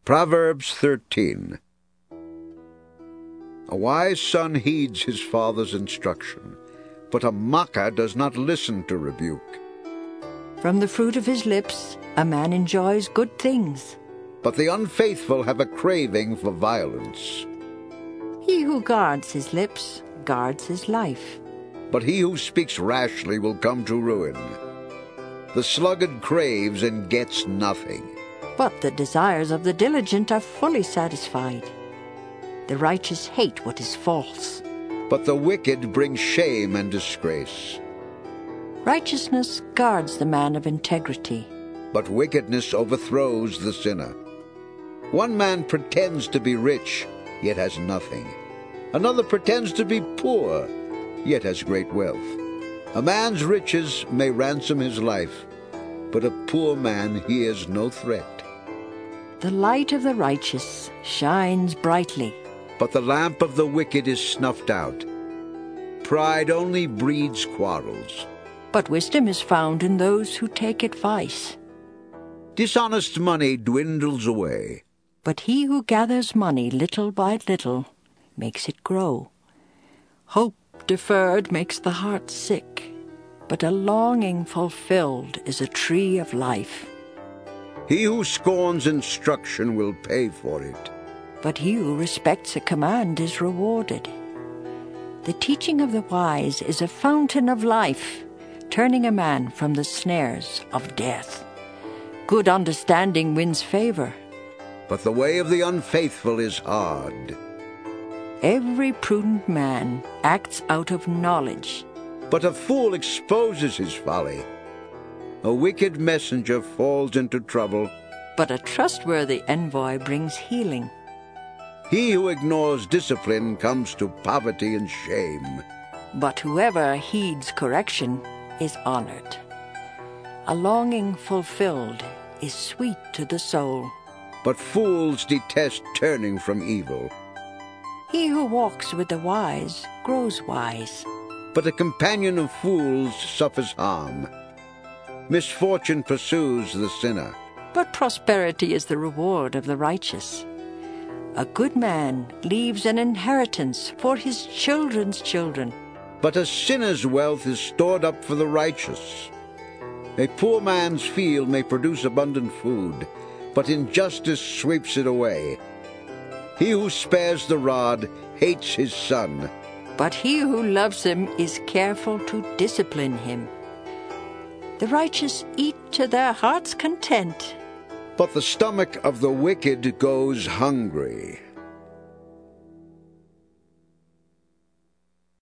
Proverbs 13. A wise son heeds his father's instruction, but a mocker does not listen to rebuke. From the fruit of his lips a man enjoys good things. But the unfaithful have a craving for violence. He who guards his lips guards his life. But he who speaks rashly will come to ruin. The sluggard craves and gets nothing. But the desires of the diligent are fully satisfied. The righteous hate what is false. But the wicked bring shame and disgrace. Righteousness guards the man of integrity. But wickedness overthrows the sinner. One man pretends to be rich, yet has nothing. Another pretends to be poor, yet has great wealth. A man's riches may ransom his life, but a poor man hears no threat. The light of the righteous shines brightly, but the lamp of the wicked is snuffed out. Pride only breeds quarrels, but wisdom is found in those who take advice. Dishonest money dwindles away, but he who gathers money little by little makes it grow. Hope deferred makes the heart sick, but a longing fulfilled is a tree of life. He who scorns instruction will pay for it, but he who respects a command is rewarded. The teaching of the wise is a fountain of life, turning a man from the snares of death. Good understanding wins favor, but the way of the unfaithful is hard. Every prudent man acts out of knowledge, but a fool exposes his folly. A wicked messenger falls into trouble, but a trustworthy envoy brings healing. He who ignores discipline comes to poverty and shame, but whoever heeds correction is honored. A longing fulfilled is sweet to the soul, but fools detest turning from evil. He who walks with the wise grows wise, but a companion of fools suffers harm. Misfortune pursues the sinner, but prosperity is the reward of the righteous. A good man leaves an inheritance for his children's children, but a sinner's wealth is stored up for the righteous. A poor man's field may produce abundant food, but injustice sweeps it away. He who spares the rod hates his son, but he who loves him is careful to discipline him. The righteous eat to their heart's content, but the stomach of the wicked goes hungry.